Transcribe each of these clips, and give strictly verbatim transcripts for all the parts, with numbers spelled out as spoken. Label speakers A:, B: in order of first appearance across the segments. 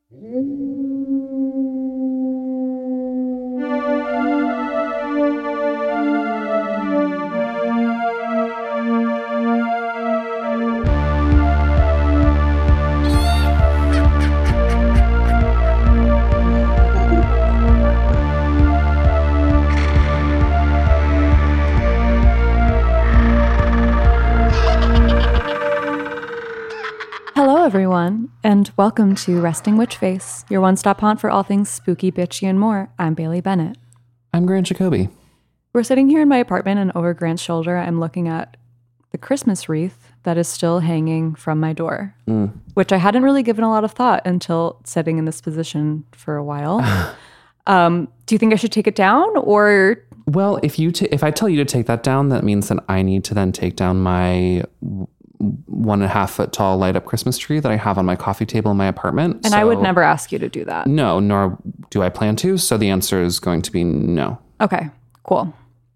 A: Everyone, and welcome to Resting Witch Face, your one-stop haunt for all things spooky, bitchy, and more. I'm Bailey Bennett.
B: I'm Grant Jacoby.
A: We're sitting here in my apartment, and over Grant's shoulder, I'm looking at the Christmas wreath that is still hanging from my door, mm. which I hadn't really given a lot of thought until sitting in this position for a while. um, do you think I should take it down, or?
B: Well, if you t- if I tell you to take that down, that means that I need to then take down my one and a half foot tall light up Christmas tree that I have on my coffee table in my apartment.
A: And
B: so,
A: I would never ask you to do that.
B: No, nor do I plan to. So the answer is going to be no.
A: Okay, cool.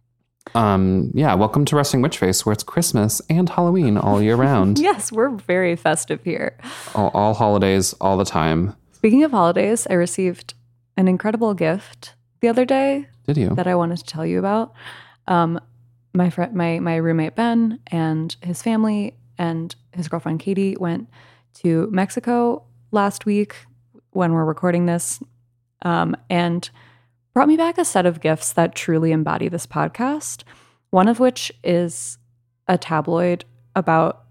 B: Um, yeah, welcome to Resting Witch Face, where it's Christmas and Halloween all year round.
A: Yes, we're very festive here.
B: All, all holidays, all the time.
A: Speaking of holidays, I received an incredible gift the other day.
B: Did you?
A: That I wanted to tell you about. Um, my friend, my my roommate Ben and his family and his girlfriend Katie went to Mexico last week when we're recording this, um, and brought me back a set of gifts that truly embody this podcast. One of which is a tabloid about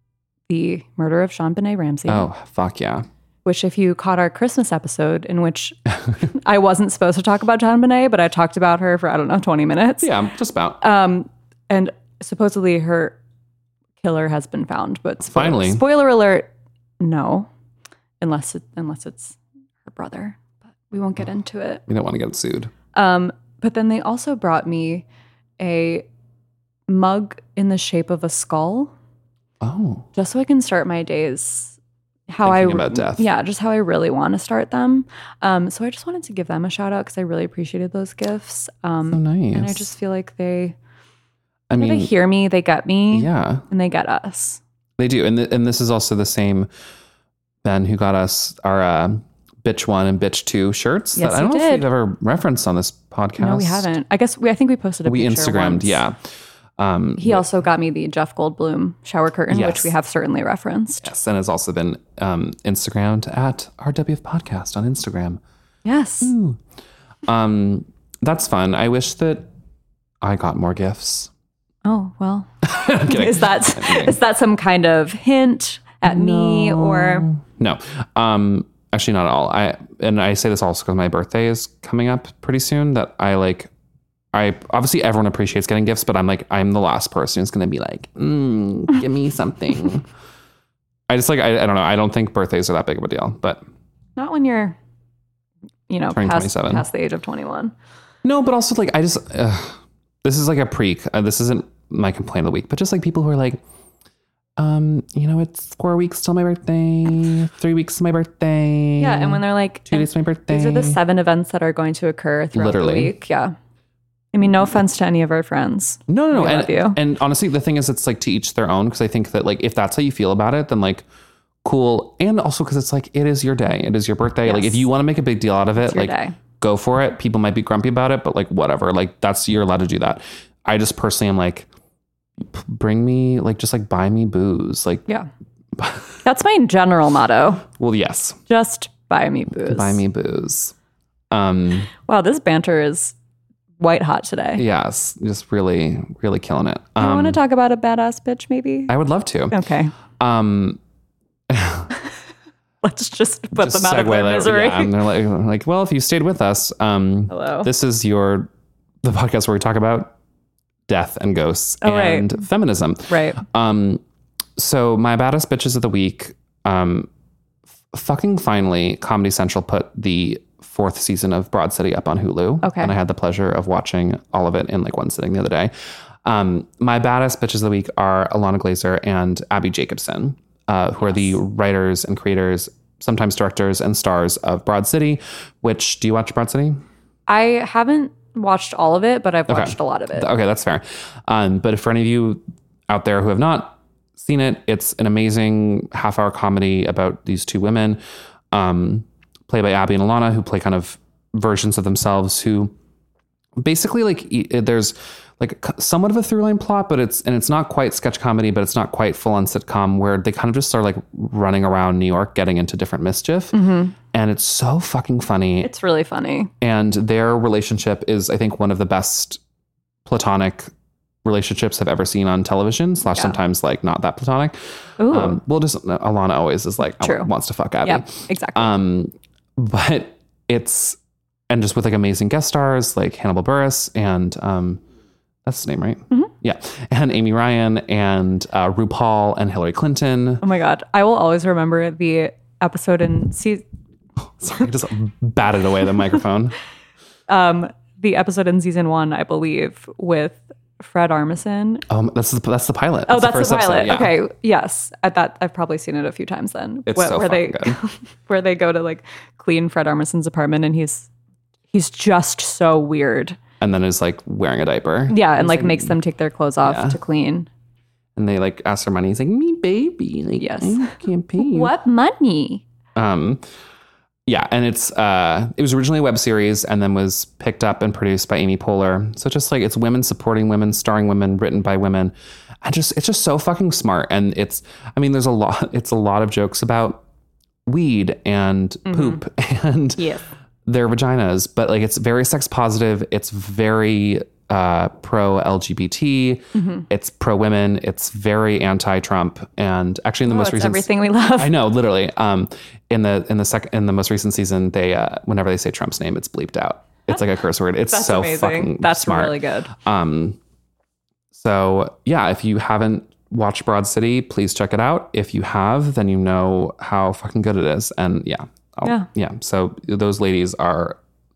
A: the murder of JonBenet Ramsey.
B: Oh, fuck yeah.
A: Which, if you caught our Christmas episode, in which I wasn't supposed to talk about JonBenet, but I talked about her for, I don't know, twenty minutes.
B: Yeah, just about.
A: Um, and supposedly her killer has been found, but spoiler,
B: finally,
A: spoiler alert, no, unless it, unless it's her brother. But we won't get into it.
B: We don't want to get sued.
A: Um, but then they also brought me a mug in the shape of a skull.
B: Oh,
A: just so I can start my days how
B: Thinking
A: I
B: about death.
A: Yeah, just how I really want to start them. Um, so I just wanted to give them a shout out because I really appreciated those gifts. Um,
B: so nice,
A: and I just feel like they.
B: I mean,
A: they hear me, they get me,
B: yeah,
A: and they get us.
B: They do, and th- and this is also the same Ben who got us our uh, bitch one and bitch two shirts.
A: Yes,
B: that I don't
A: he
B: know
A: did.
B: if we've ever referenced on this podcast.
A: No, we haven't. I guess we. I think we posted a
B: we
A: picture
B: Instagrammed,
A: once.
B: yeah. Um,
A: he also got me the Jeff Goldblum shower curtain,
B: yes.
A: which we have certainly referenced.
B: Yes, and has also been um, Instagrammed at R W F Podcast on Instagram.
A: Yes.
B: Ooh. Um, that's fun. I wish that I got more gifts.
A: Oh, well, is that is that some kind of hint at
B: no.
A: me or?
B: No, um, actually not at all. I, and I say this also because my birthday is coming up pretty soon that I like, I obviously everyone appreciates getting gifts, but I'm like, I'm the last person who's going to be like, mm, give me something. I just like, I, I don't know. I don't think birthdays are that big of a deal, but.
A: Not when you're, you know, past, past the age of twenty-one.
B: No, but also like, I just, uh, this is like a pre, uh, this isn't my complaint of the week, but just like people who are like, um, you know, it's four weeks till my birthday, three weeks till my birthday.
A: Yeah. And when they're like,
B: two days till my birthday.
A: These are the seven events that are going to occur throughout
B: Literally.
A: the week. Yeah. I mean, no offense to any of our friends.
B: No, no, no.
A: We
B: And,
A: love you.
B: and honestly, the thing is, it's like to each their own. Because I think that like, if that's how you feel about it, then like, cool. And also because it's like, it is your day. It is your birthday.
A: Yes.
B: Like if you want to make a big deal out of it,
A: It's your
B: like
A: day.
B: Go for it. People might be grumpy about it, but like, whatever, like that's, you're allowed to do that. I just personally am like, bring me like, just like buy me booze. Like,
A: Yeah. That's my general motto.
B: Well, yes.
A: Just buy me booze.
B: Buy me booze. Um,
A: wow, this banter is white hot today.
B: Yes. Just really, really killing it. Um,
A: I want to talk about a badass bitch, maybe?
B: I would love to.
A: Okay.
B: Um,
A: Let's just put
B: just
A: them out of their
B: that,
A: misery.
B: Yeah, and they're like, like, well, if you stayed with us, um,
A: Hello.
B: This is your, the podcast where we talk about death and ghosts
A: oh,
B: and
A: right.
B: feminism.
A: Right.
B: Um, so my baddest bitches of the week, um, f- fucking finally Comedy Central put the fourth season of Broad City up on Hulu.
A: Okay.
B: And I had the pleasure of watching all of it in like one sitting the other day. Um, my baddest bitches of the week are Alana Glazer and Abby Jacobson, uh, who yes. are the writers and creators, sometimes directors and stars of Broad City, which, do you watch Broad City?
A: I haven't watched all of it, but I've watched
B: okay.
A: a lot of it.
B: Okay, that's fair. Um, but for any of you out there who have not seen it, it's an amazing half hour comedy about these two women. Um, played by Abby and Alana, who play kind of versions of themselves who basically like e- there's like somewhat of a through line plot, but it's and it's not quite sketch comedy, but it's not quite full on sitcom, where they kind of just start like running around New York getting into different mischief.
A: Mm-hmm.
B: And it's so fucking funny.
A: It's really funny.
B: And their relationship is, I think, one of the best platonic relationships I've ever seen on television, slash yeah. sometimes like not that platonic.
A: Ooh.
B: Um, well, just Alana always is like,
A: True.
B: wants to fuck Abby.
A: Yeah, exactly.
B: Um, but it's, and just with like amazing guest stars like Hannibal Buress and, um, that's his name, right?
A: Mm-hmm.
B: Yeah. And Amy Ryan and uh, RuPaul and Hillary Clinton.
A: Oh my God. I will always remember the episode in season.
B: Sorry, I just batted away the microphone.
A: Um, the episode in season one, I believe, with Fred Armisen.
B: Um, that's the, that's the pilot.
A: Oh,
B: that's,
A: that's
B: the,
A: the,
B: first
A: pilot.
B: Episode, yeah.
A: Okay, yes, at that I've probably seen it a few times. Then
B: it's
A: where,
B: so
A: where they
B: good.
A: where they go to like clean Fred Armisen's apartment, and he's he's just so weird.
B: And then is like wearing a diaper.
A: Yeah, and like makes them take their clothes off yeah. to clean.
B: And they like ask for money. He's like, me baby. Like,
A: yes.
B: I can't pay you.
A: What money?
B: Um, yeah, and it's uh, it was originally a web series and then was picked up and produced by Amy Poehler. So just like it's women supporting women, starring women, written by women. And just it's just so fucking smart. And it's I mean, there's a lot it's a lot of jokes about weed and mm-hmm. poop and
A: yes.
B: their vaginas, but like it's very sex positive. It's very uh, pro L G B T. Mm-hmm. It's pro women. It's very anti Trump. And actually, in the
A: oh,
B: most
A: it's
B: recent,
A: everything we love.
B: I know, literally. Um, in the in the second in the most recent season, they uh, whenever they say Trump's name, it's bleeped out. It's like a curse word. It's
A: That's
B: so
A: amazing.
B: fucking
A: That's
B: smart.
A: really good.
B: Um, so yeah, if you haven't watched Broad City, please check it out. If you have, then you know how fucking good it is. And yeah. Oh,
A: yeah.
B: Yeah. So those ladies are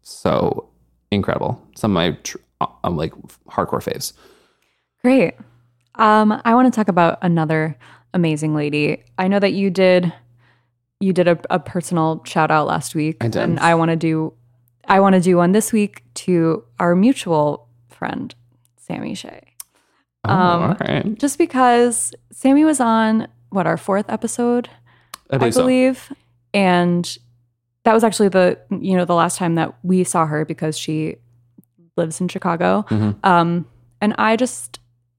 B: so incredible. Some of my tr- um, like hardcore faves.
A: Great. Um, I want to talk about another amazing lady. I know that you did you did a, a personal shout out last week.
B: I did.
A: And I want to do I want to do one this week to our mutual friend, Sammy Shea.
B: Oh,
A: um,
B: all right.
A: Just because Sammy was on what our fourth episode,
B: I believe.
A: I believe.
B: So.
A: And that was actually the, you know, the last time that we saw her because she lives in Chicago.
B: Mm-hmm.
A: Um, and I just,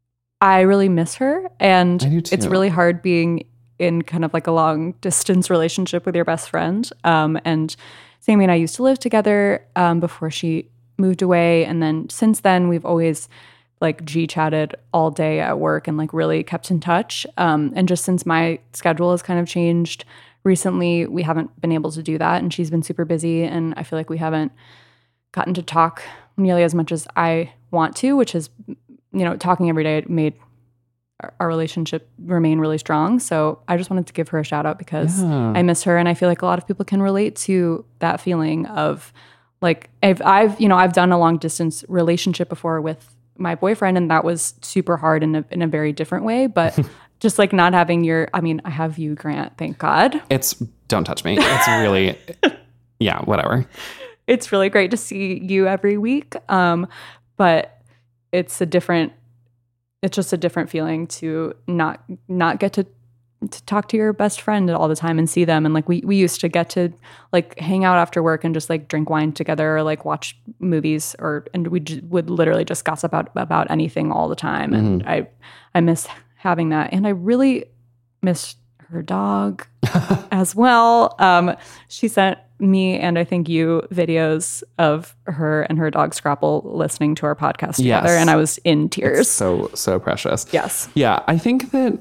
A: I really miss her. And
B: I do too.
A: It's really hard being in kind of like a long distance relationship with your best friend. Um, and Sammy and I used to live together um, before she moved away. And then since then, we've always like G chatted all day at work and like really kept in touch. Um, and just since my schedule has kind of changed recently, we haven't been able to do that. And she's been super busy. And I feel like we haven't gotten to talk nearly as much as I want to, which is, you know, talking every day made our, our relationship remain really strong. So I just wanted to give her a shout out because
B: yeah.
A: I miss her. And I feel like a lot of people can relate to that feeling of like, I've, I've you know, I've done a long distance relationship before with my boyfriend, and that was super hard in a in a very different way. But just like not having your, I mean, I have you, Grant, thank God.
B: It's, don't touch me. It's really, yeah, whatever.
A: It's really great to see you every week. Um, but it's a different, it's just a different feeling to not not get to to talk to your best friend all the time and see them. And like we we used to get to like hang out after work and just like drink wine together or like watch movies or and we j- would literally just gossip about about anything all the time. Mm-hmm. And I I miss having that, and I really miss her dog as well. Um, she sent me and I think you videos of her and her dog Scrapple listening to our podcast together,
B: yes.
A: and I was in tears.
B: It's so so precious.
A: Yes.
B: Yeah, I think that,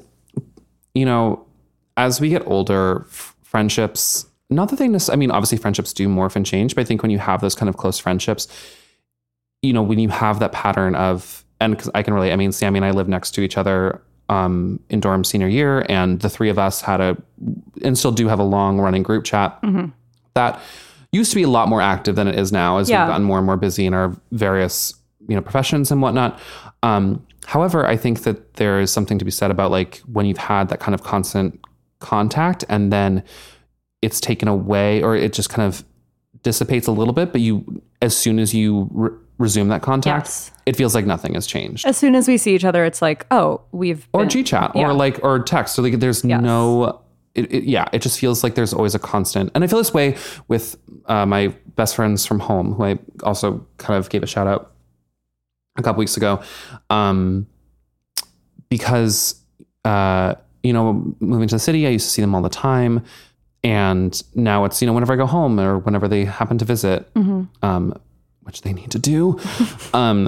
B: you know, as we get older, f- friendships, not that they necessarily, I mean, obviously friendships do morph and change, but I think when you have those kind of close friendships, you know, when you have that pattern of, and cause I can relate, I mean, Sammy and I live next to each other um, in dorm senior year, and the three of us had a, and still do have a long running group chat mm-hmm. that used to be a lot more active than it is now as
A: yeah.
B: we've gotten more and more busy in our various, you know, professions and whatnot. Um, However, I think that there is something to be said about like when you've had that kind of constant contact and then it's taken away or it just kind of dissipates a little bit, but you, as soon as you re- resume that contact,
A: yes.
B: it feels like nothing has changed.
A: As soon as we see each other, it's like, oh, we've
B: or
A: been,
B: G chat
A: yeah.
B: or like, or text. So like there's
A: yes.
B: no it, it, yeah, it just feels like there's always a constant. And I feel this way with uh, my best friends from home, who I also kind of gave a shout out a couple weeks ago. Um, because, uh, you know, moving to the city, I used to see them all the time. And now it's, you know, whenever I go home or whenever they happen to visit, mm-hmm. um, which they need to do, um,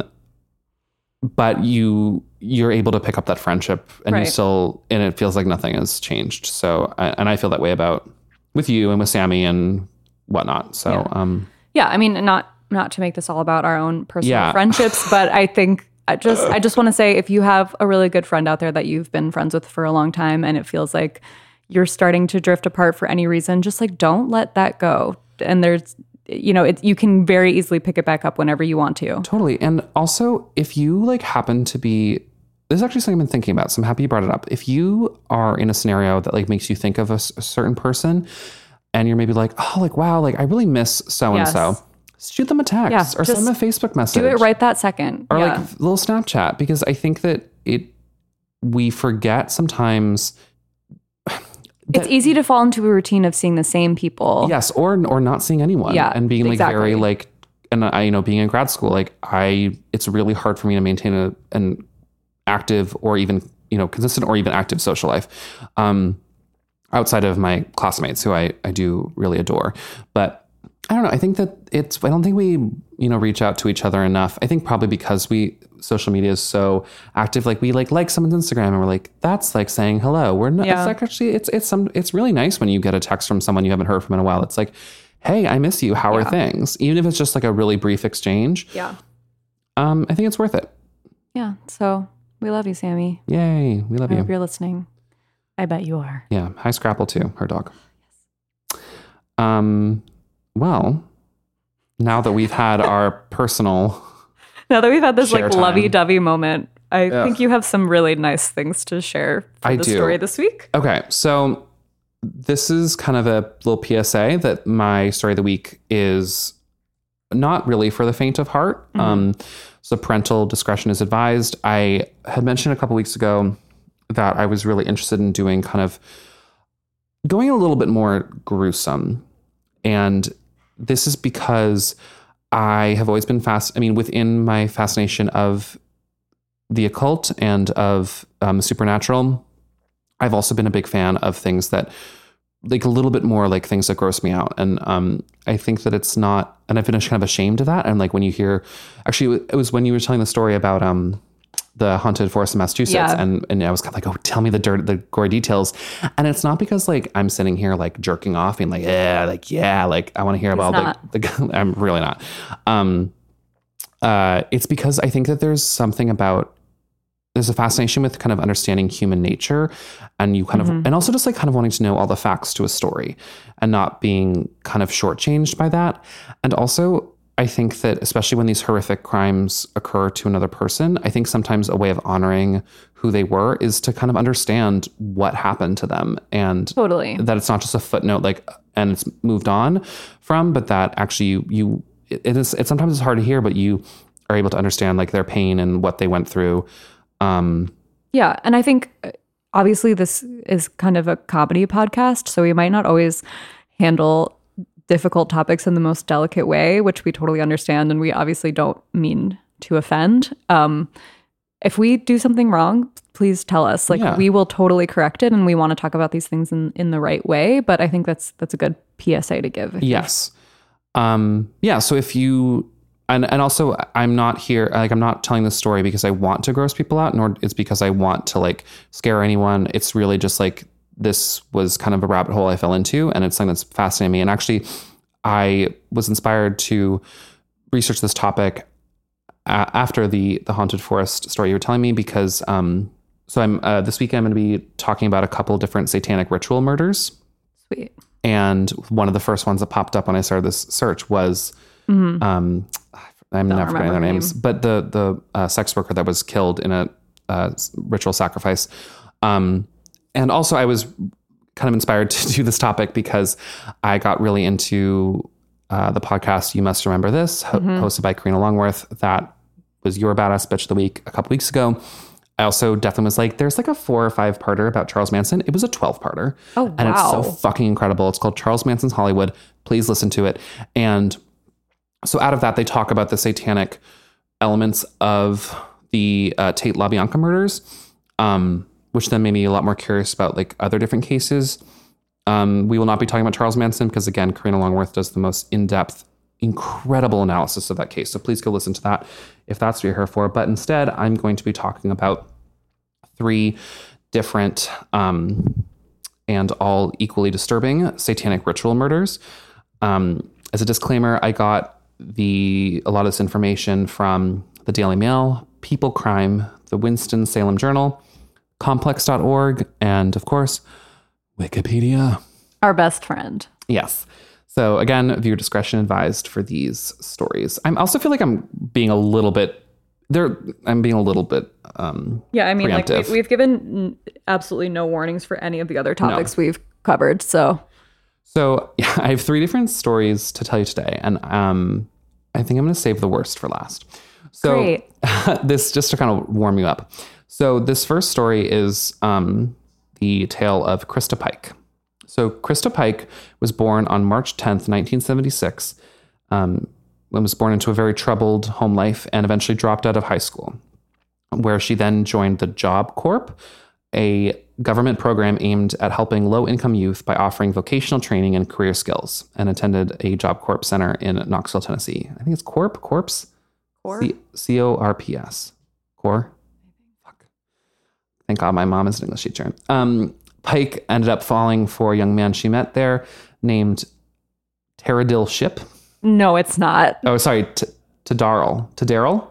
B: but you, you're able to pick up that friendship and right. you still, and it feels like nothing has changed. So, I, and I feel that way about with you and with Sammy and whatnot. So,
A: yeah.
B: um,
A: yeah, I mean, not, not to make this all about our own personal
B: yeah.
A: friendships, but I think I just, I just want to say, if you have a really good friend out there that you've been friends with for a long time and it feels like you're starting to drift apart for any reason, just like, don't let that go. And there's, you know, it, you can very easily pick it back up whenever you want to.
B: Totally. And also, if you like happen to be, this is actually something I've been thinking about, so I'm happy you brought it up. If you are in a scenario that like makes you think of a, a certain person and you're maybe like, oh, like, wow, like I really miss so-and-so. Yes. Shoot them a text yeah, or send them a Facebook message.
A: Do it right that second.
B: Or
A: yeah.
B: like a little Snapchat, because I think that it, we forget sometimes.
A: It's easy to fall into a routine of seeing the same people.
B: Yes. Or, or not seeing anyone
A: yeah,
B: and being like
A: exactly.
B: very like, and I, you know, being in grad school, like I, it's really hard for me to maintain a, an active or even, you know, consistent or even active social life. Um, outside of my classmates who I, I do really adore, but I don't know. I think that it's, I don't think we, you know, reach out to each other enough. I think probably because we, social media is so active. Like we like, like someone's Instagram and we're like, that's like saying hello. We're not, yeah. it's like actually, it's, it's some, it's really nice when you get a text from someone you haven't heard from in a while. It's like, hey, I miss you. How yeah. are things? Even if it's just like a really brief exchange.
A: Yeah.
B: Um, I think it's worth it.
A: Yeah. So we love you, Sammy.
B: Yay. We love
A: I
B: you.
A: I hope you're listening. I bet you are.
B: Yeah. Hi, Scrapple too. Her dog. Yes. Um, Well, now that we've had our personal
A: Now that we've had this like
B: time.
A: lovey-dovey moment, I Ugh. think you have some really nice things to share for
B: I
A: the
B: do.
A: story this week.
B: Okay, so this is kind of a little P S A that my story of the week is not really for the faint of heart. Mm-hmm. Um, so parental discretion is advised. I had mentioned a couple weeks ago that I was really interested in doing kind of going a little bit more gruesome. And this is because I have always been fast. I mean, within my fascination of the occult and of um, supernatural, I've also been a big fan of things that like a little bit more like things that gross me out. And um, I think that it's not, and I've been kind of ashamed of that. And like when you hear, actually it was when you were telling the story about um, the haunted forest in Massachusetts. Yeah. And, and I was kind of like, oh, tell me the dirt, the gory details. And it's not because like I'm sitting here like jerking off being like, yeah, like, yeah, like I want to hear
A: He's
B: about
A: not.
B: the, the, I'm really not. Um, uh, it's because I think that there's something about, there's a fascination with kind of understanding human nature and you kind mm-hmm. of, and also just like kind of wanting to know all the facts to a story and not being kind of shortchanged by that. And also I think that especially when these horrific crimes occur to another person, I think sometimes a way of honoring who they were is to kind of understand what happened to them and
A: totally
B: that it's not just a footnote, like, and it's moved on from, but that actually you, you, it is, it sometimes it's hard to hear, but you are able to understand like their pain and what they went through. Um,
A: yeah. And I think obviously this is kind of a comedy podcast, so we might not always handle difficult topics in the most delicate way, which we totally understand. And we obviously don't mean to offend. Um, if we do something wrong, please tell us. Like yeah. we will totally correct it. And we want to talk about these things in, in the right way. But I think that's, that's a good P S A to give.
B: Yes. Um, yeah. So if you, and, and also I'm not here, like I'm not telling this story because I want to gross people out, nor it's because I want to like scare anyone. It's really just like, this was kind of a rabbit hole I fell into, and it's something that's fascinating me. And actually, I was inspired to research this topic a- after the the haunted forest story you were telling me, because um, so I'm uh, this week I'm going to be talking about a couple different satanic ritual murders.
A: Sweet.
B: And one of the first ones that popped up when I started this search was, mm-hmm. um, I'm
A: Don't
B: never forgetting their names,
A: name.
B: but the the uh, sex worker that was killed in a uh, ritual sacrifice. Um, And also I was kind of inspired to do this topic because I got really into uh, the podcast You Must Remember This, ho- mm-hmm. hosted by Karina Longworth. That was your Badass Bitch of the Week a couple weeks ago. I also definitely was like, there's like a four or five parter about Charles Manson. It was a twelve parter.
A: Oh,
B: And it's so
A: wow.
B: fucking incredible. It's called Charles Manson's Hollywood. Please listen to it. And so out of that, they talk about the satanic elements of the uh, Tate LaBianca murders, um, which then made me a lot more curious about like other different cases. Um, we will not be talking about Charles Manson because, again, Karina Longworth does the most in-depth, incredible analysis of that case. So please go listen to that if that's what you're here for. But instead, I'm going to be talking about three different um, and all equally disturbing satanic ritual murders. Um, as a disclaimer, I got the a lot of this information from the Daily Mail, People Crime, the Winston-Salem Journal, complex dot org, and of course, Wikipedia.
A: Our best friend.
B: Yes. So again, viewer discretion advised for these stories. I also feel like I'm being a little bit there. I'm being a little bit um,
A: Yeah, I mean, like
B: preemptive.
A: we, we've given absolutely no warnings for any of the other topics no. we've covered. So,
B: so yeah, I have three different stories to tell you today, and um, I think I'm going to save the worst for last. So
A: Great.
B: this just to kind of warm you up. So this first story is um, the tale of Krista Pike. So Krista Pike was born on March tenth, nineteen seventy-six, um, and was born into a very troubled home life and eventually dropped out of high school, where she then joined the Job Corps, a government program aimed at helping low-income youth by offering vocational training and career skills, and attended a Job Corps center in Knoxville, Tennessee. I think it's Corp, Corps?
A: Corp?
B: C- C O R P S. Corps? Fuck. Thank God my mom is an English teacher. Um... Pike ended up falling for a young man she met there named Taradil Ship.
A: No, it's not.
B: Oh, sorry. T- Tadarl. Tadarl?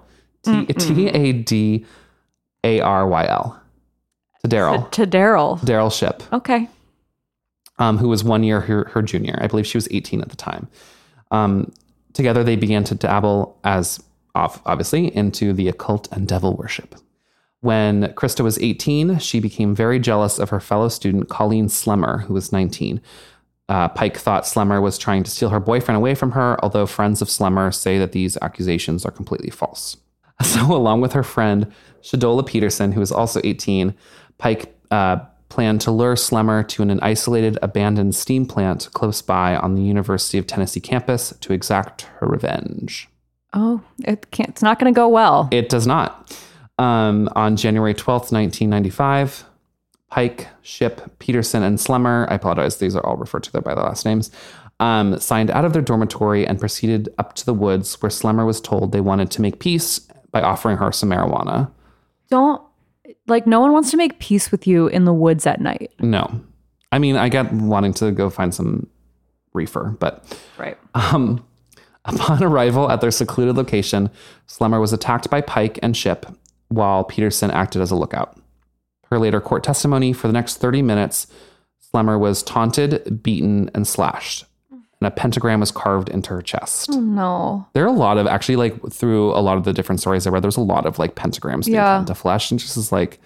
B: T A D A R Y L. Tadarl.
A: Tadarl.
B: Tadarl Ship.
A: Okay.
B: Um, who was one year her, her junior. I believe she was eighteen at the time. Um, together they began to dabble, as obviously, into the occult and devil worship. When Krista was eighteen, she became very jealous of her fellow student, Colleen Slemmer, who was nineteen. Uh, Pike thought Slemmer was trying to steal her boyfriend away from her, although friends of Slemmer say that these accusations are completely false. So along with her friend, Shadola Peterson, who was also eighteen, Pike uh, planned to lure Slemmer to an isolated, abandoned steam plant close by on the University of Tennessee campus to exact her revenge.
A: Oh, it can't, it's not going to go well.
B: It does not. Um, on January twelfth, nineteen ninety-five, Pike, Ship, Peterson, and Slemmer, I apologize, these are all referred to there by their last names, um, signed out of their dormitory and proceeded up to the woods where Slemmer was told they wanted to make peace by offering her some marijuana.
A: Don't, like, no one wants to make peace with you in the woods at night.
B: No. I mean, I get wanting to go find some reefer, but...
A: Right.
B: Um, upon arrival at their secluded location, Slemmer was attacked by Pike and Ship, while Peterson acted as a lookout. Per later court testimony, for the next thirty minutes, Slemmer was taunted, beaten, and slashed, and a pentagram was carved into her chest.
A: Oh, no.
B: There are a lot of, actually, like, through a lot of the different stories I read, there's a lot of, like, pentagrams being
A: yeah.
B: cut into flesh, and just is like,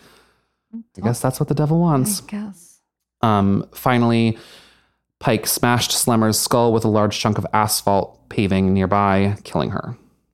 B: I guess that's what the devil wants.
A: I guess.
B: Um, finally, Pike smashed Slemmer's skull with a large chunk of asphalt paving nearby, killing her.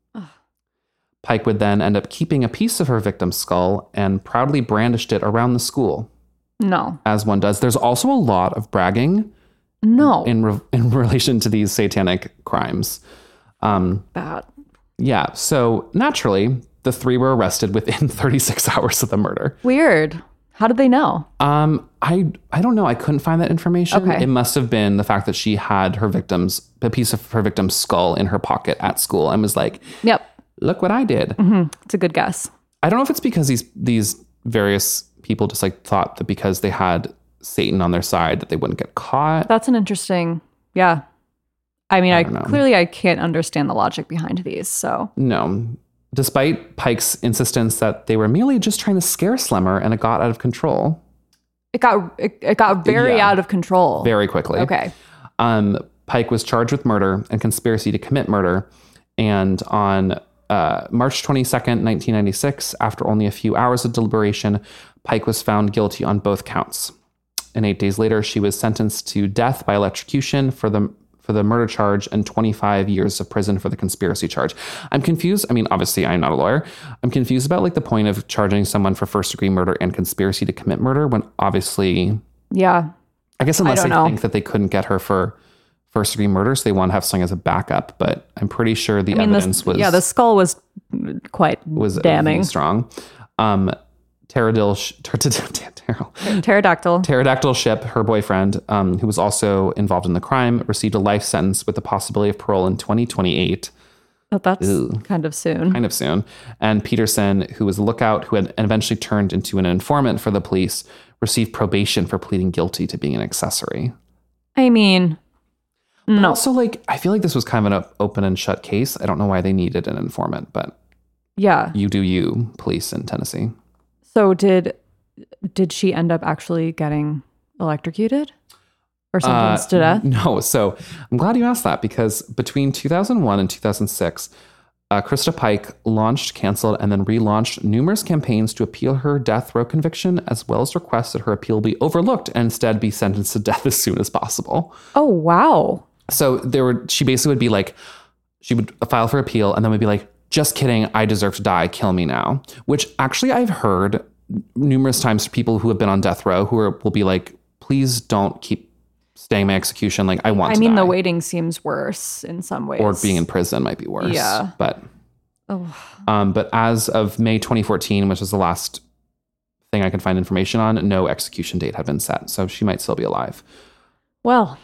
B: Pike would then end up keeping a piece of her victim's skull and proudly brandished it around the school.
A: No.
B: As one does. There's also a lot of bragging.
A: No.
B: In re- in relation to these satanic crimes. Um,
A: Bad.
B: Yeah. So naturally, the three were arrested within thirty-six hours of the murder.
A: Weird. How did they know?
B: Um, I I don't know. I couldn't find that information.
A: Okay.
B: It must have been the fact that she had her victim's a piece of her victim's skull in her pocket at school and was like,
A: "Yep,
B: look what I did."
A: Mm-hmm. It's a good guess.
B: I don't know if it's because these these various people just like thought that because they had Satan on their side that they wouldn't get caught.
A: That's an interesting, yeah. I mean, I,
B: I
A: clearly I can't understand the logic behind these. So
B: no, despite Pike's insistence that they were merely just trying to scare Slemmer and it got out of control.
A: It got it, it got very
B: Yeah.
A: out of control
B: Very quickly.
A: Okay.
B: Um, Pike was charged with murder and conspiracy to commit murder, and on uh, March twenty-second, nineteen ninety-six, after only a few hours of deliberation, Pike was found guilty on both counts. And eight days later, she was sentenced to death by electrocution for the for the murder charge and twenty-five years of prison for the conspiracy charge. I'm confused. I mean, obviously, I'm not a lawyer. I'm confused about like the point of charging someone for first degree murder and conspiracy to commit murder when obviously,
A: Yeah.
B: I guess unless
A: I
B: they
A: don't know.
B: think that they couldn't get her for first degree murder, so they want to have something as a backup. But I'm pretty sure the
A: I mean,
B: evidence
A: the,
B: was
A: yeah, the skull was quite
B: was
A: damning.
B: really strong. Um, Pterodil, sh- pterodil,
A: Pterodactyl.
B: Pterodactyl Ship, her boyfriend, um, who was also involved in the crime, received a life sentence with the possibility of parole in twenty twenty-eight,
A: But that's
B: Ew.
A: kind of soon.
B: kind of soon. And Peterson, who was a lookout, who had eventually turned into an informant for the police, received probation for pleading guilty to being an accessory.
A: I mean, no.
B: Also, like, I feel like this was kind of an open and shut case. I don't know why they needed an informant, but
A: Yeah.
B: you do you, police in Tennessee.
A: So did did she end up actually getting electrocuted or sentenced to death?
B: No. So I'm glad you asked that because between two thousand one and two thousand six, uh, Krista Pike launched, canceled, and then relaunched numerous campaigns to appeal her death row conviction, as well as request that her appeal be overlooked and instead be sentenced to death as soon as possible.
A: Oh, wow.
B: So there were, she basically would be like, she would file for appeal and then would be like, just kidding, I deserve to die, kill me now. Which actually I've heard numerous times from people who have been on death row who are, will be like, please don't keep staying my execution. Like I want
A: I
B: to
A: mean,
B: die.
A: the waiting seems worse in some ways.
B: Or being in prison might be worse.
A: Yeah.
B: But,
A: Oh.
B: um, but as of May twenty fourteen, which is the last thing I can find information on, no execution date had been set. So she might still be alive.
A: Well,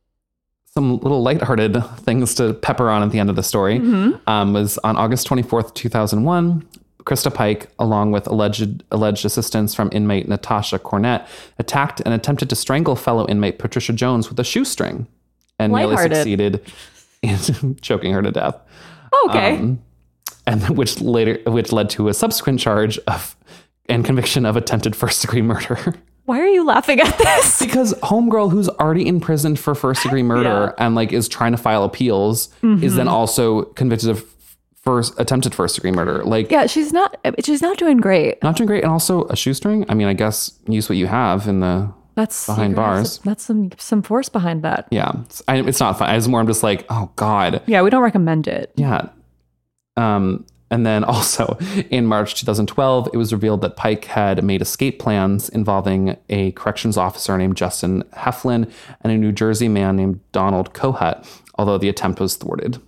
B: Some little lighthearted things to pepper on at the end of the story
A: mm-hmm.
B: um, was on August twenty-fourth, two thousand one, Krista Pike, along with alleged alleged assistance from inmate Natasha Cornett, attacked and attempted to strangle fellow inmate Patricia Jones with a shoestring and nearly
A: Lighthearted.
B: succeeded in choking her to death.
A: okay.
B: Um, and which later, which led to a subsequent charge of and conviction of attempted first degree murder.
A: Why are you laughing at this?
B: Because homegirl who's already imprisoned for first degree murder
A: Yeah.
B: and like is trying to file appeals is then also convicted of first attempted first degree murder. Like,
A: Yeah, she's not. She's not doing great.
B: not doing great. And also a shoestring. I mean, I guess use what you have in the
A: That's
B: behind
A: you're gonna have
B: bars.
A: to- That's some some force behind that.
B: yeah. It's, I, it's not fun. It's more. I'm just like, oh god.
A: Yeah, we don't recommend it.
B: Yeah. Um. And then also in March twenty twelve, it was revealed that Pike had made escape plans involving a corrections officer named Justin Heflin and a New Jersey man named Donald Kohut, although the attempt was thwarted.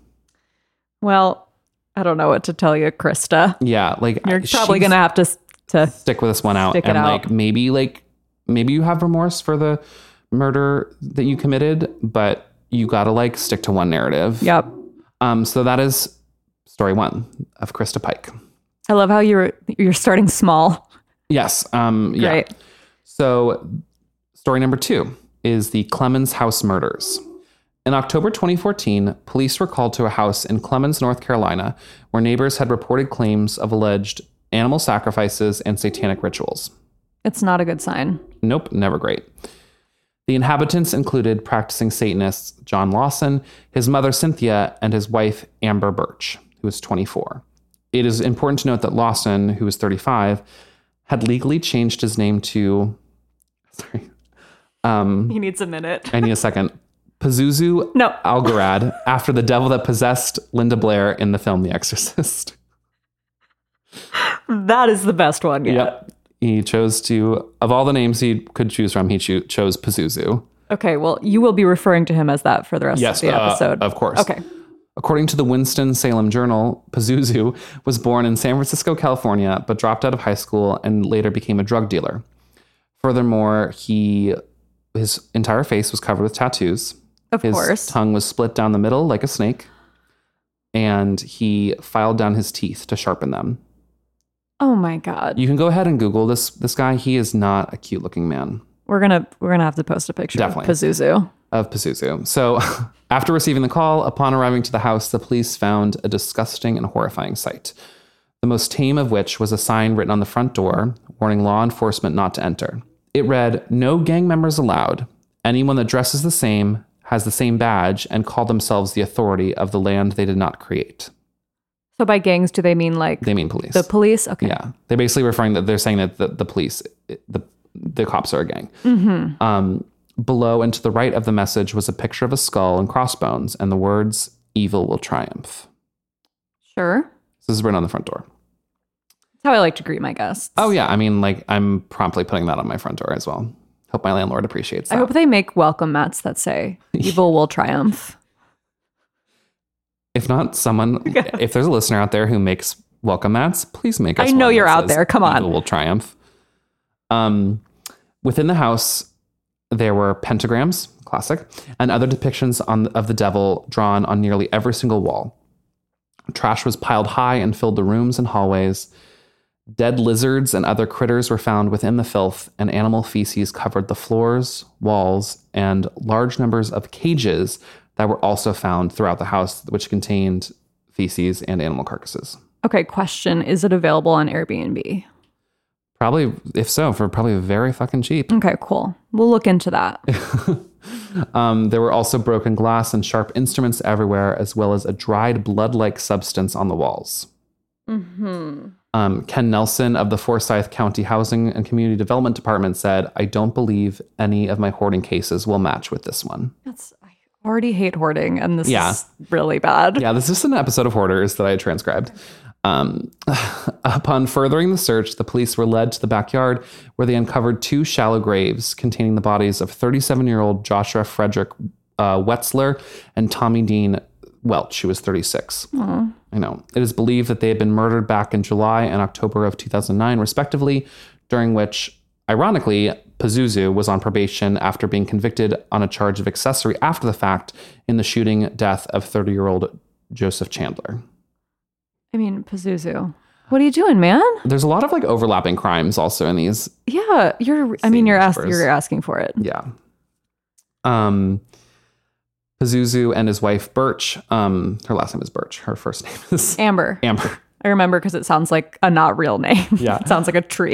A: Well, I don't know what to tell you, Krista.
B: Yeah, like
A: You're probably
B: she's-
A: gonna have to to.
B: stick with this one out
A: Stick it
B: and
A: out.
B: like maybe like maybe you have remorse for the murder that you committed, but you gotta like stick to one narrative.
A: Yep.
B: Um. So that is story one of Krista Pike.
A: I love how you're you're starting small.
B: Yes. Um. Yeah.
A: Right.
B: So, story number two is the Clemens House murders. In October twenty fourteen, police were called to a house in Clemens, North Carolina, where neighbors had reported claims of alleged animal sacrifices and satanic rituals.
A: It's not a good sign.
B: Nope, never great. The inhabitants included practicing Satanists John Lawson, his mother Cynthia, and his wife Amber Birch, who was twenty-four. It is important to note that Lawson, who was thirty-five, had legally changed his name to... Sorry. Um,
A: He needs a minute.
B: I need a second. Pazuzu
A: No.
B: Algarad, after the devil that possessed Linda Blair in the film The Exorcist.
A: That is the best one yet.
B: Yep. He chose to, of all the names he could choose from, he cho- chose Pazuzu.
A: Okay, well, you will be referring to him as that for the rest
B: Yes,
A: of the
B: uh,
A: episode.
B: of course.
A: Okay.
B: According to the Winston-Salem Journal, Pazuzu was born in San Francisco, California, but dropped out of high school and later became a drug dealer. Furthermore, he his entire face was covered with tattoos.
A: Of
B: His
A: course.
B: tongue was split down the middle like a snake, and he filed down his teeth to sharpen them.
A: Oh my God.
B: You can go ahead and Google this this guy. He is not a cute looking man.
A: We're gonna we're gonna have to post a picture
B: Definitely.
A: of Pazuzu.
B: Of Pazuzu. So after receiving the call, upon arriving to the house, the police found a disgusting and horrifying sight. The most tame of which was a sign written on the front door warning law enforcement not to enter. It read, "No gang members allowed. Anyone that dresses the same, has the same badge, and call themselves the authority of the land they did not create."
A: So by gangs, do they mean like
B: They mean police.
A: the police? Okay.
B: Yeah. They're basically referring that they're saying that the, the police, the, the cops are a gang.
A: Mm-hmm.
B: Um, below and to the right of the message was a picture of a skull and crossbones and the words, "Evil will triumph."
A: Sure.
B: This is written on the front door.
A: That's how I like to greet my guests.
B: Oh, yeah. I mean, like, I'm promptly putting that on my front door as well. Hope my landlord appreciates that.
A: I hope they make welcome mats that say, "Evil will triumph."
B: If not, someone, if there's a listener out there who makes welcome mats, please make us
A: I know
B: one
A: you're
B: that
A: out
B: says,
A: there. Come on.
B: "Evil will triumph." Um, within the house, there were pentagrams, classic, and other depictions on of the devil drawn on nearly every single wall. Trash was piled high and filled the rooms and hallways. Dead lizards and other critters were found within the filth, and animal feces covered the floors, walls, and large numbers of cages that were also found throughout the house, which contained feces and animal carcasses.
A: Okay, question. Is it available on Airbnb?
B: Probably, if so, for probably very fucking cheap.
A: Okay, cool. We'll look into that.
B: um, there were also broken glass and sharp instruments everywhere, as well as a dried blood-like substance on the walls.
A: Mm-hmm.
B: Um, Ken Nelson of the Forsyth County Housing and Community Development Department said, "I don't believe any of my hoarding cases will match with this one."
A: That's I already hate hoarding, and this
B: Yeah.
A: is really bad.
B: Yeah, this is an episode of Hoarders that I transcribed. Um, upon furthering the search, the police were led to the backyard where they uncovered two shallow graves containing the bodies of thirty-seven-year-old Joshua Frederick uh, Wetzler and Tommy Dean Welch, who was thirty-six.
A: Aww.
B: I know. It is believed that they had been murdered back in July and October of two thousand nine, respectively, during which, ironically, Pazuzu was on probation after being convicted on a charge of accessory after the fact in the shooting death of thirty-year-old Joseph Chandler.
A: I mean, Pazuzu. What are you doing, man?
B: There's a lot of like overlapping crimes also in these.
A: Yeah, you're. I mean, you're asking. You're asking for it.
B: Yeah. Um, Pazuzu and his wife Birch. Um, her last name is Birch. Her first name is
A: Amber.
B: Amber.
A: I remember because it sounds like a not real name.
B: Yeah,
A: it sounds like a tree.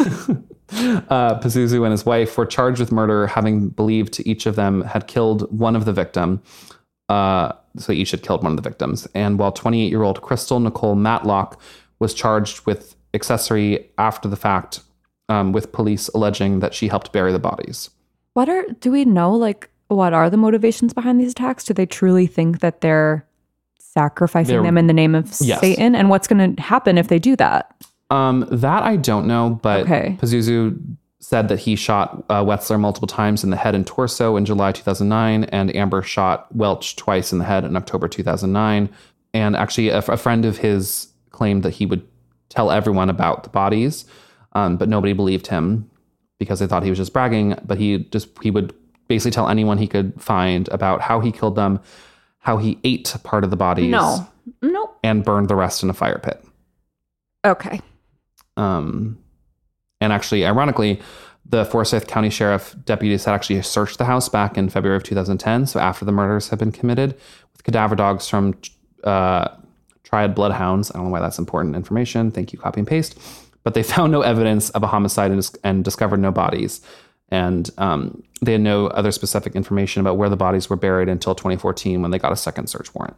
B: uh, Pazuzu and his wife were charged with murder, having believed each of them had killed one of the victim. Uh, so each had killed one of the victims. And while twenty-eight-year-old Crystal Nicole Matlock was charged with accessory after the fact, um, with police alleging that she helped bury the bodies.
A: What are, do we know, like, what are the motivations behind these attacks? Do they truly think that they're sacrificing
B: they're,
A: them in the name of
B: yes.
A: Satan? And what's going to happen if they do that?
B: Um, that I don't know, but
A: okay.
B: Pazuzu said that he shot uh, Wetzler multiple times in the head and torso in July two thousand nine, and Amber shot Welch twice in the head in October two thousand nine. And actually, a, a friend of his claimed that he would tell everyone about the bodies, um, but nobody believed him because they thought he was just bragging. But he just he would basically tell anyone he could find about how he killed them, how he ate part of the bodies,
A: no, nope,
B: and burned the rest in a fire pit.
A: Okay.
B: Um. And actually, ironically, the Forsyth County Sheriff deputies had actually searched the house back in February of two thousand ten, so after the murders had been committed, with cadaver dogs from uh, Triad Bloodhounds. I don't know why that's important information. Thank you, copy and paste. But they found no evidence of a homicide and, dis- and discovered no bodies. And um, they had no other specific information about where the bodies were buried until twenty fourteen when they got a second search warrant.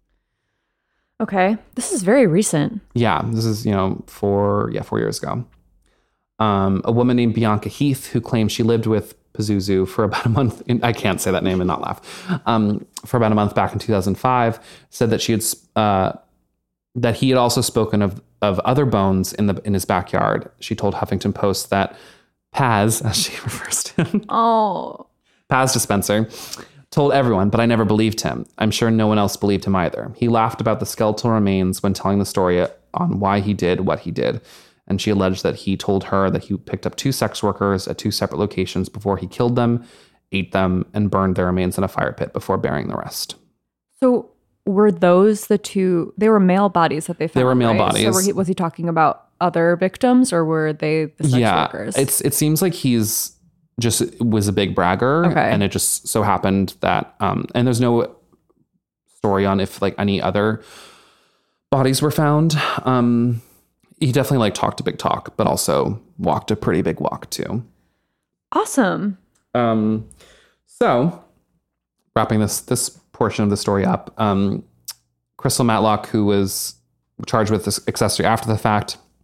A: Okay. This is very recent.
B: Yeah, this is, you know, four, yeah, four years ago. Um, a woman named Bianca Heath, who claimed she lived with Pazuzu for about a month. In, I can't say that name and not laugh. Um, for about a month back in two thousand five, said that she had uh, that he had also spoken of of other bones in the in his backyard. She told Huffington Post that Paz, as she refers to him,
A: oh,
B: Paz Dispenser, told everyone, but I never believed him. I'm sure no one else believed him either. He laughed about the skeletal remains when telling the story on why he did what he did. And she alleged that he told her that he picked up two sex workers at two separate locations before he killed them, ate them, and burned their remains in a fire pit before burying the rest.
A: So were those the two, they were male bodies that they found?
B: They were male
A: right?
B: bodies.
A: So were he, was he talking about other victims or were they the sex
B: yeah,
A: workers?
B: It's, it seems like he's just was a big bragger.
A: Okay.
B: And it just so happened that, um, and there's no story on if like any other bodies were found. Um, He definitely like talked a big talk, but also walked a pretty big walk too.
A: Awesome.
B: Um, so wrapping this this portion of the story up, um, Crystal Matlock, who was charged with this accessory after the fact,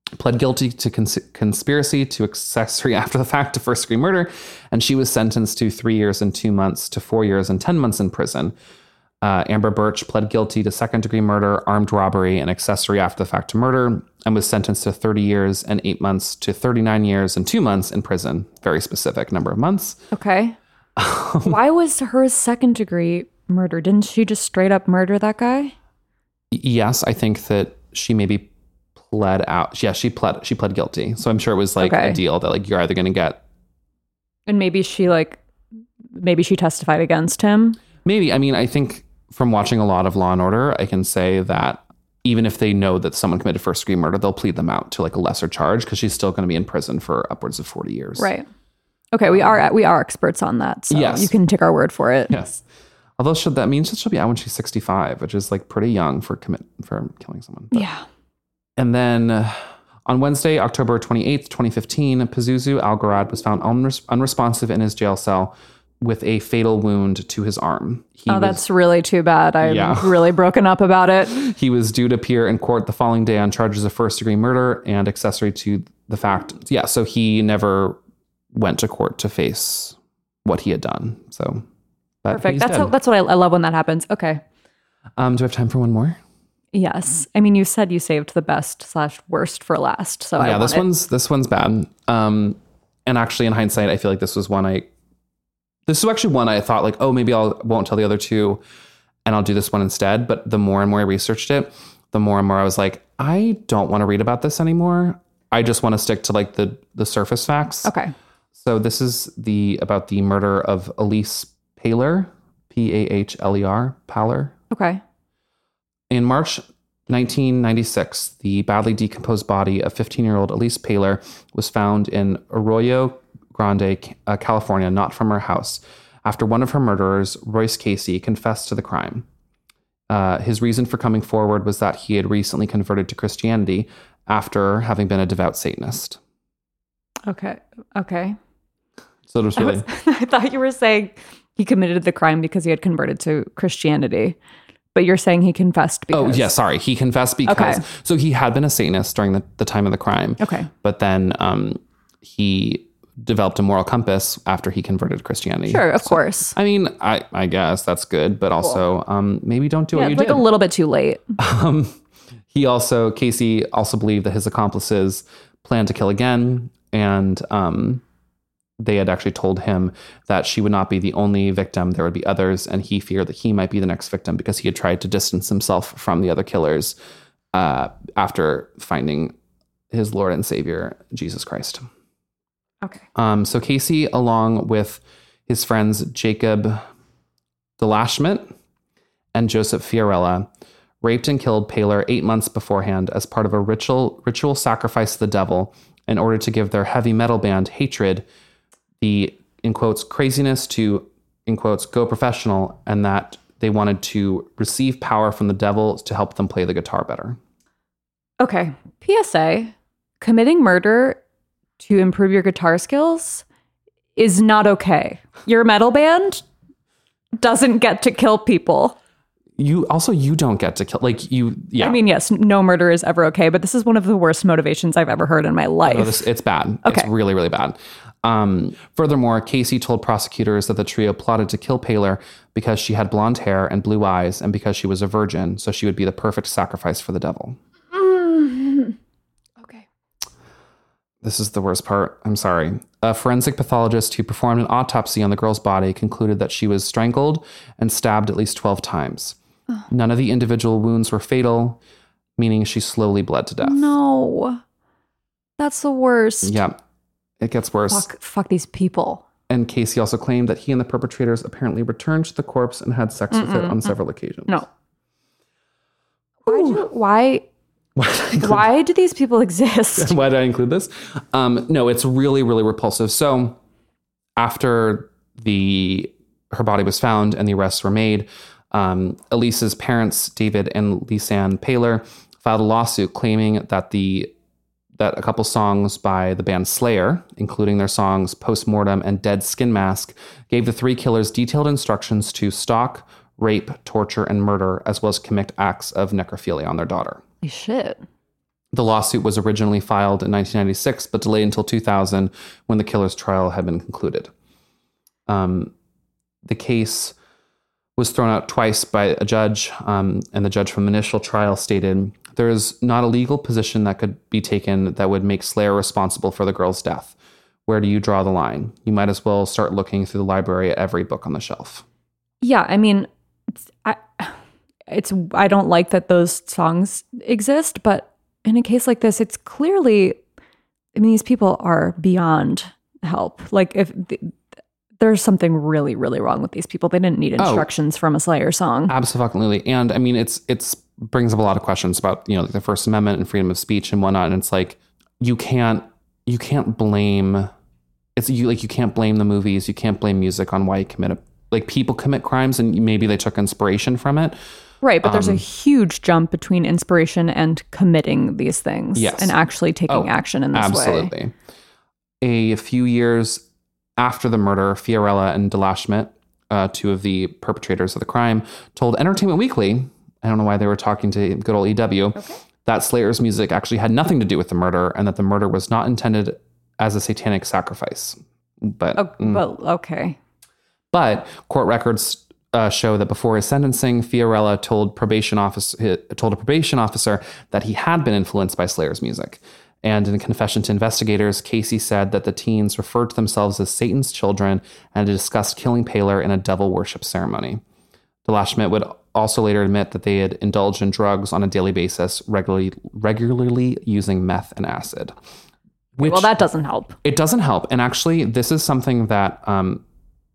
B: pled guilty to cons- conspiracy to accessory after the fact to first degree murder, and she was sentenced to three years and two months to four years and ten months in prison. Uh, Amber Birch pled guilty to second degree murder, armed robbery, and accessory after the fact to murder, and was sentenced to thirty years and eight months to thirty-nine years and two months in prison. Very specific number of months.
A: Okay. Why was her second degree murder? Didn't she just straight up murder that guy?
B: Yes, I think that she maybe pled out. Yeah, she pled. She pled guilty. So I'm sure it was like
A: Okay.
B: a deal that like you're either going to get.
A: And maybe she like, maybe she testified against him.
B: Maybe. I mean, I think from watching a lot of Law and Order, I can say that even if they know that someone committed first degree murder, they'll plead them out to like a lesser charge because she's still going to be in prison for upwards of forty years.
A: Right. Okay, we are we are experts on that, so
B: Yes.
A: you can take our word for it.
B: Yes. Although should that means she'll be out when she's sixty-five, which is like pretty young for commit for killing someone. But-
A: Yeah.
B: And then uh, on Wednesday, October twenty-eighth, twenty fifteen, Pazuzu Algarad was found unres- unresponsive in his jail cell with a fatal wound to his arm. He
A: Oh,
B: was,
A: that's really too bad. I'm
B: Yeah.
A: really broken up about it.
B: He was due to appear in court the following day on charges of first degree murder and accessory to the fact. Yeah, so he never went to court to face what he had done. So but
A: Perfect.
B: he's
A: That's
B: dead.
A: how, that's what I, I love when that happens. Okay.
B: Um, do we have time for one more?
A: Yes. I mean, you said you saved the best slash worst for last, so I
B: yeah,
A: want
B: this
A: it.
B: one's this one's bad. Um, and actually, in hindsight, I feel like this was one I. This is actually one I thought like, oh, maybe I'll won't tell the other two, and I'll do this one instead. But the more and more I researched it, the more and more I was like, I don't want to read about this anymore. I just want to stick to like the the surface facts.
A: Okay.
B: So this is the about the murder of Elise Paler, P A H L E R, Paler.
A: Okay.
B: In March nineteen ninety-six, the badly decomposed body of fifteen-year-old Elise Paler was found in Arroyo Grande, uh, California, not from her house, after one of her murderers, Royce Casey, confessed to the crime. Uh, his reason for coming forward was that he had recently converted to Christianity after having been a devout Satanist.
A: Okay. Okay.
B: So it was
A: I,
B: really...
A: was, I thought you were saying he committed the crime because he had converted to Christianity, but you're saying he confessed because...
B: Oh, yeah, sorry. He confessed because...
A: Okay.
B: So he had been a Satanist during the, the time of the crime.
A: Okay.
B: But then um, he developed a moral compass after he converted to Christianity.
A: Sure, of
B: So,
A: course.
B: I mean, I, I guess that's good, but also um, maybe don't do
A: Yeah,
B: what you
A: it's like
B: did.
A: a little bit too late.
B: Um, he also, Casey also believed that his accomplices planned to kill again, and um, they had actually told him that she would not be the only victim. There would be others, and he feared that he might be the next victim because he had tried to distance himself from the other killers uh, after finding his Lord and Savior, Jesus Christ.
A: Okay.
B: Um, so Casey, along with his friends Jacob Delashment and Joseph Fiorella, raped and killed Paler eight months beforehand as part of a ritual ritual sacrifice to the devil in order to give their heavy metal band Hatred the, in quotes, craziness to, in quotes, go professional, and that they wanted to receive power from the devil to help them play the guitar better.
A: Okay. P S A, committing murder to improve your guitar skills is not okay. Your metal band doesn't get to kill people.
B: You also, you don't get to kill, like you, yeah.
A: I mean, yes, no murder is ever okay, but this is one of the worst motivations I've ever heard in my life.
B: No, this, it's bad.
A: Okay.
B: It's really, really bad. Um, furthermore, Casey told prosecutors that the trio plotted to kill Paler because she had blonde hair and blue eyes and because she was a virgin, so she would be the perfect sacrifice for the devil.
A: Mm. Okay.
B: This is the worst part. I'm sorry. A forensic pathologist who performed an autopsy on the girl's body concluded that she was strangled and stabbed at least twelve times.
A: Oh.
B: None of the individual wounds were fatal, meaning she slowly bled to death.
A: No. That's the worst.
B: Yeah, it gets worse.
A: Fuck, fuck these people.
B: And Casey also claimed that he and the perpetrators apparently returned to the corpse and had sex with it on several occasions.
A: No. Why do, why, why do these people exist?
B: Why did I include this? Um, no, it's really, really repulsive. So after the her body was found and the arrests were made, um, Elise's parents, David and Lisanne Paler, filed a lawsuit claiming that the that a couple songs by the band Slayer, including their songs Postmortem and Dead Skin Mask, gave the three killers detailed instructions to stalk, rape, torture, and murder, as well as commit acts of necrophilia on their daughter.
A: Holy shit.
B: The lawsuit was originally filed in nineteen ninety-six, but delayed until two thousand when the killer's trial had been concluded. Um, the case was thrown out twice by a judge, um, and the judge from the initial trial stated, there is not a legal position that could be taken that would make Slayer responsible for the girl's death. Where do you draw the line? You might as well start looking through the library at every book on the shelf.
A: Yeah, I mean, it's, I, it's I don't like that those songs exist, but in a case like this, it's clearly, I mean, these people are beyond help. Like, if the, there's something really, really wrong with these people. They didn't need instructions oh, from a Slayer song.
B: Absolutely. And I mean, it's it's brings up a lot of questions about, you know, like the First Amendment and freedom of speech and whatnot. And it's like, you can't, you can't blame, it's you like, you can't blame the movies. You can't blame music on why you commit a, like people commit crimes and maybe they took inspiration from it. Right. But um, there's a huge jump between inspiration and committing these things yes.
A: and actually taking oh, action in this
B: absolutely. way. Absolutely. A few years after the murder, Fiorella and Della Schmidt, uh, two of the perpetrators of the crime, told Entertainment Weekly, I don't know why they were talking to good old E W, okay. that Slayer's music actually had nothing to do with the murder and that the murder was not intended as a satanic sacrifice. But,
A: oh, mm. well, okay.
B: But court records uh, show that before his sentencing, Fiorella told probation office told a probation officer that he had been influenced by Slayer's music. And in a confession to investigators, Casey said that the teens referred to themselves as Satan's children and discussed killing Paler in a devil worship ceremony. Della Schmidt would also later admit that they had indulged in drugs on a daily basis, regularly regularly using meth and acid.
A: Which, well, that doesn't help.
B: It doesn't help. And actually, this is something that um,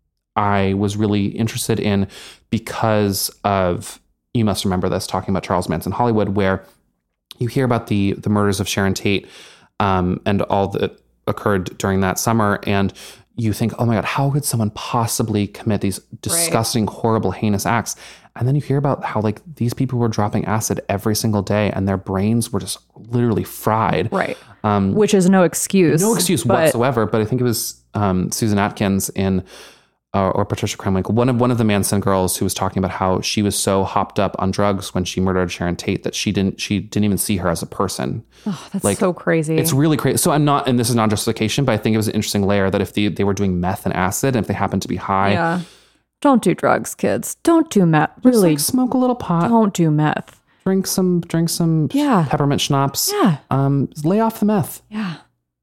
B: I was really interested in because of, you must remember this, talking about Charles Manson Hollywood, where you hear about the the murders of Sharon Tate um, and all that occurred during that summer, and you think, oh my God, how could someone possibly commit these disgusting, right. horrible, heinous acts? And then you hear about how like these people were dropping acid every single day and their brains were just literally fried.
A: Right. Um, Which is no excuse.
B: No excuse but... whatsoever. But I think it was um, Susan Atkins in uh, or Patricia Krenwinkel, one of one of the Manson girls, who was talking about how she was so hopped up on drugs when she murdered Sharon Tate that she didn't she didn't even see her as a person.
A: Oh, that's like, so crazy.
B: It's really crazy. So I'm not, and this is not justification, but I think it was an interesting layer that if they, they were doing meth and acid, and if they happened to be high.
A: Yeah. Don't do drugs, kids. Don't do meth. Really.
B: Just like smoke a little pot.
A: Don't do meth.
B: Drink some, drink some
A: yeah.
B: peppermint schnapps.
A: Yeah.
B: Um, lay off the meth.
A: Yeah.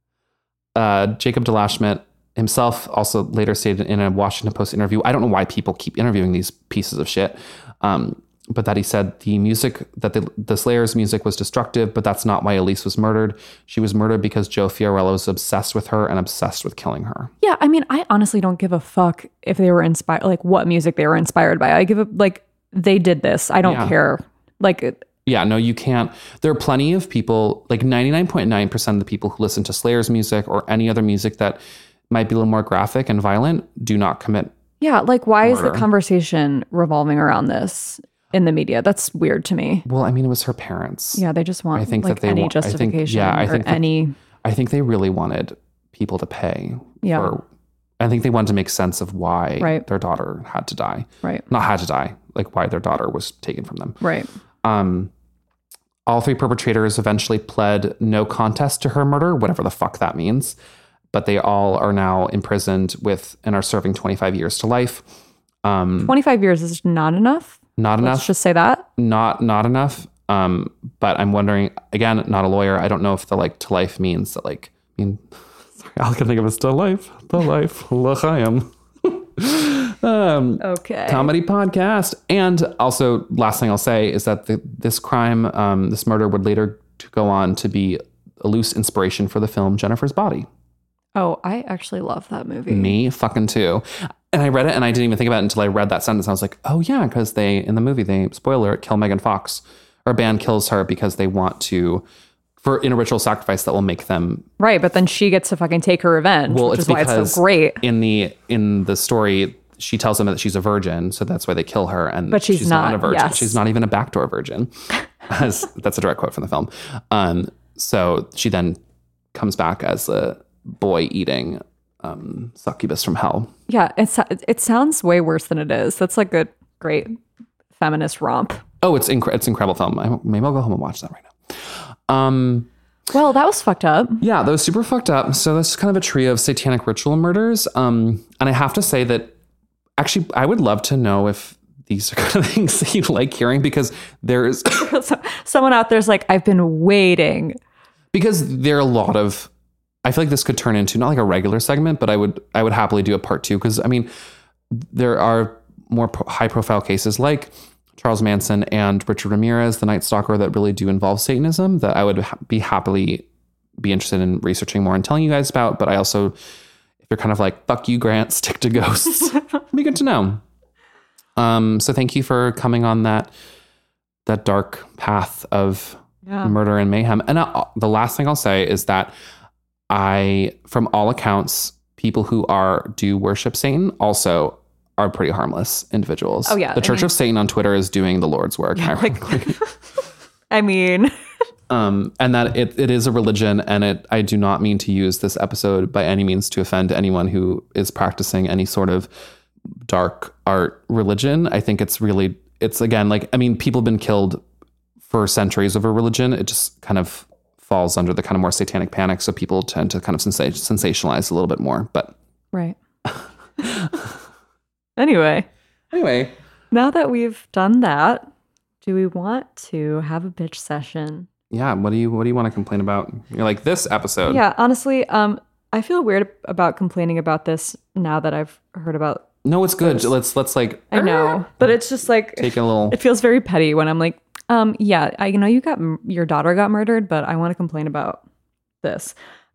B: Uh, Jacob Della Schmidt himself also later stated in a Washington Post interview, I don't know why people keep interviewing these pieces of shit, um, but that he said the music, that the, the Slayer's music was destructive, but that's not why Elise was murdered. She was murdered because Joe Fiorella was obsessed with her and obsessed with killing her.
A: Yeah, I mean, I honestly don't give a fuck if they were inspired, like what music they were inspired by. I give a, like, they did this. I don't yeah. care. Like,
B: yeah, no, you can't. There are plenty of people, like ninety-nine point nine percent of the people who listen to Slayer's music or any other music that might be a little more graphic and violent do not commit.
A: Yeah, like why
B: murder.
A: Is the conversation revolving around this in the media? That's weird to me.
B: Well, I mean, it was her parents.
A: Yeah, they just want I think like that they any want, justification I think, yeah, I or think any...
B: That, I think they really wanted people to pay.
A: Yeah.
B: For, I think they wanted to make sense of why
A: right.
B: their daughter had to die.
A: Right.
B: Not had to die, like why their daughter was taken from them.
A: Right.
B: Um, all three perpetrators eventually pled no contest to her murder, whatever the fuck that means. But they all are now imprisoned with and are serving twenty-five years to life. Um,
A: twenty-five years is not enough.
B: Not enough.
A: Let's just say that.
B: Not not enough. Um, but I'm wondering, again, not a lawyer. I don't know if the like to life means that like, I mean, sorry, all I can think of is to life, to life, l'chaim. um,
A: okay.
B: Comedy podcast. And also, last thing I'll say is that the, this crime, um, this murder would later to go on to be a loose inspiration for the film Jennifer's Body.
A: Oh, I actually love that movie.
B: Me fucking too. And I read it and I didn't even think about it until I read that sentence. I was like, oh yeah, because they, in the movie, they, spoiler, it, kill Megan Fox. Or a band kills her because they want to, for in a ritual sacrifice that will make them...
A: Right, but then she gets to fucking take her revenge, well, which is why it's so great.
B: In the, in the story, she tells them that she's a virgin, so that's why they kill her. And
A: but she's, she's not, not
B: a virgin.
A: Yes.
B: She's not even a backdoor virgin. As, that's a direct quote from the film. Um, so she then comes back as a boy eating um, succubus from hell.
A: Yeah, it's, it sounds way worse than it is. That's like a great feminist romp.
B: Oh, it's inc- it's an incredible film. I, maybe I'll go home and watch that right now. Um,
A: Well, that was fucked up.
B: yeah, that was super fucked up. So that's kind of a trio of satanic ritual murders. Um, and I have to say that actually, I would love to know if these are kind of things that you like hearing, because there is
A: So, someone out there's like, I've been waiting.
B: because there are a lot of, I feel like this could turn into not like a regular segment, but I would, I would happily do a part two. Cause I mean, there are more pro- high profile cases like Charles Manson and Richard Ramirez, the Night Stalker, that really do involve Satanism that I would ha- be happily be interested in researching more and telling you guys about. But I also, if you're kind of like, fuck you, Grant, stick to ghosts, it'd be good to know. Um, so thank you for coming on that, that dark path of
A: Yeah.
B: murder and mayhem. And uh, the last thing I'll say is that I, from all accounts, people who are do worship Satan also are pretty harmless individuals.
A: Oh, yeah.
B: The
A: I
B: Church
A: mean-
B: of Satan on Twitter is doing the Lord's work.
A: Yeah, like-
B: ironically.
A: I mean,
B: um, and that it, it is a religion, and it, I do not mean to use this episode by any means to offend anyone who is practicing any sort of dark art religion. I think it's really, it's again, like, I mean, people have been killed for centuries over religion. It just kind of falls under the kind of more satanic panic. So people tend to kind of sensa- sensationalize a little bit more, but
A: right. Anyway,
B: anyway,
A: now that we've done that, do we want to have a bitch session?
B: yeah. What do you, what do you want to complain about? You're like, this episode.
A: Yeah, honestly, um, I feel weird about complaining about this now that I've heard about.
B: No, it's good. Let's, let's like,
A: I know, but it's just like
B: take a little,
A: it feels very petty when I'm like, um, yeah, I know you got your daughter got murdered, but I want to complain about this.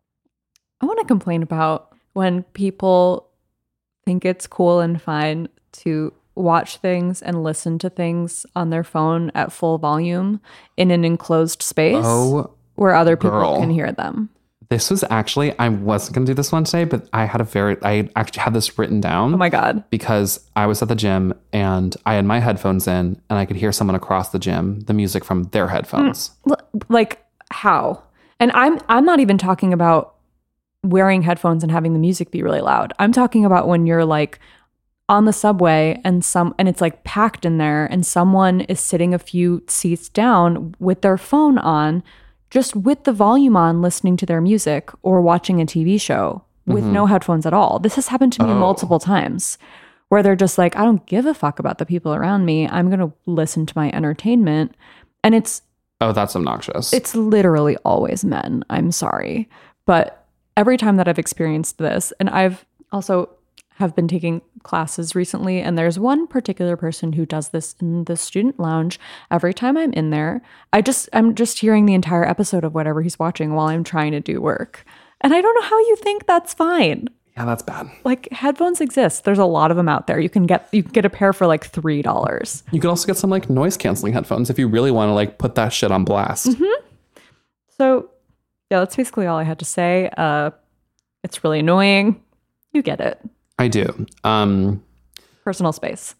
A: I want to complain about when people think it's cool and fine to watch things and listen to things on their phone at full volume in an enclosed space
B: oh,
A: where other people
B: girl.
A: can hear them.
B: This was actually, I wasn't going to do this one today, but I had a very, I actually had this written down.
A: Oh my God.
B: Because I was at the gym and I had my headphones in and I could hear someone across the gym, the music from their headphones.
A: L- Like how? And I'm I'm not even talking about wearing headphones and having the music be really loud. I'm talking about when you're like on the subway and some and it's like packed in there and someone is sitting a few seats down with their phone on, just with the volume on, listening to their music or watching a T V show with
B: Mhm.
A: no headphones at all. This has happened to me
B: Oh.
A: multiple times where they're just like, I don't give a fuck about the people around me. I'm going to listen to my entertainment. And it's
B: Oh, that's obnoxious.
A: it's literally always men. I'm sorry. But every time that I've experienced this, and I've also have been taking classes recently, and there's one particular person who does this in the student lounge. Every time I'm in there, I just I'm just hearing the entire episode of whatever he's watching while I'm trying to do work. And I don't know how you think that's fine.
B: yeah, that's bad.
A: Like headphones exist. There's a lot of them out there. You can get you can get a pair for like three dollars.
B: You could also get some like noise canceling headphones if you really want to like put that shit on blast.
A: Mm-hmm. So yeah, that's basically all I had to say. Uh, it's really annoying. You get it.
B: I do. Um,
A: Personal space.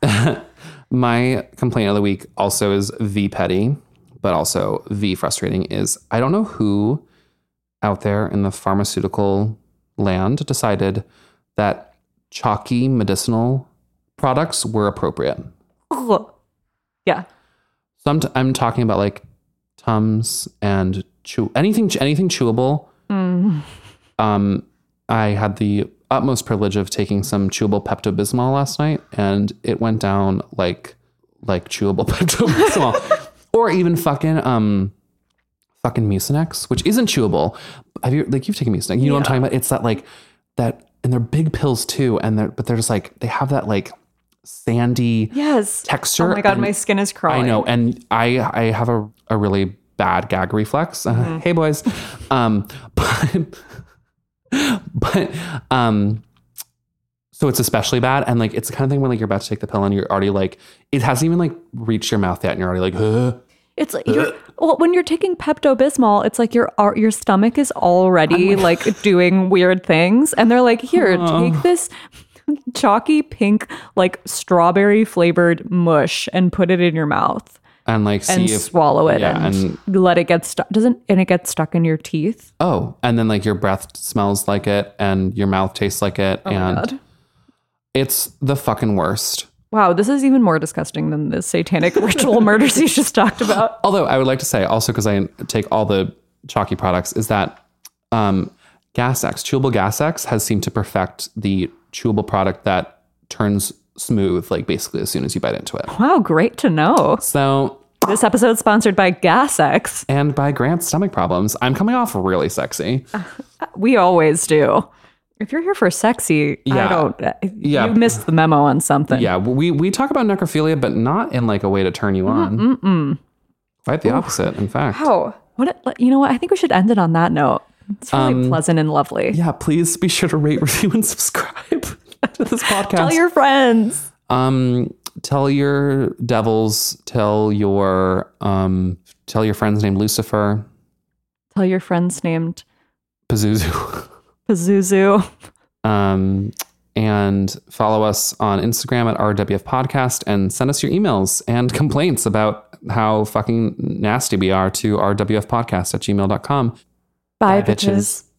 B: my complaint of the week also is V petty, but also V frustrating is I don't know who out there in the pharmaceutical land decided that chalky medicinal products were appropriate.
A: Ugh. Yeah.
B: So I'm, t- I'm talking about like Tums and chew anything anything chewable.
A: Mm.
B: Um, I had the utmost privilege of taking some chewable Pepto-Bismol last night, and it went down like like chewable Pepto-Bismol, or even fucking um fucking Mucinex, which isn't chewable. Have you like you've taken Mucinex? You know what I'm
A: Yeah.
B: talking about? It's that like that, and they're big pills too, and they're but they're just like they have that like sandy
A: Yes.
B: texture.
A: Oh my God,
B: and
A: my skin is crawling.
B: I know, and I I have a, a really bad gag reflex. Uh,
A: Mm-hmm.
B: hey boys, um, but but um, so it's especially bad, and like it's the kind of thing where like you're about to take the pill and you're already like it hasn't even like reached your mouth yet, and you're already like, huh?
A: It's like you're, well, when you're taking Pepto Bismol, it's like your our- your stomach is already like doing weird things, and they're like, here, take this chalky pink like strawberry flavored mush and put it in your mouth
B: and like see
A: and
B: if
A: swallow it
B: yeah,
A: and, let it get stuck. Doesn't and it gets stuck in your teeth?
B: oh, and then like your breath smells like it, and your mouth tastes like it,
A: Oh
B: and
A: my God.
B: it's the fucking worst.
A: Wow, this is even more disgusting than the satanic ritual murders you just talked about.
B: Although I would like to say also because I take all the chalky products is that um, Gas X, chewable Gas X, has seemed to perfect the chewable product that turns smooth, like basically as soon as you bite into it.
A: Wow, great to know.
B: So
A: this episode's sponsored by Gas X.
B: And by Grant's stomach problems. I'm coming off really sexy.
A: We always do. If you're here for sexy,
B: Yeah.
A: I don't.
B: Yeah.
A: You missed the memo on something.
B: Yeah, we we talk about necrophilia, but not in like a way to turn you on.
A: Mm-mm.
B: Quite the opposite, in fact.
A: Wow. What? A, you know what? I think we should end it on that note. It's really
B: Um,
A: pleasant and lovely.
B: Yeah, please be sure to rate, review, and subscribe to this podcast.
A: Tell your friends.
B: um, tell your devils. Tell your um, tell your friends named Lucifer.
A: Tell your friends named
B: Pazuzu.
A: Pazuzu.
B: Um, and follow us on Instagram at R W F Podcast and send us your emails and complaints about how fucking nasty we are to R W F Podcast at gmail dot com.
A: Bye,
B: Bye,
A: bitches.
B: bitches.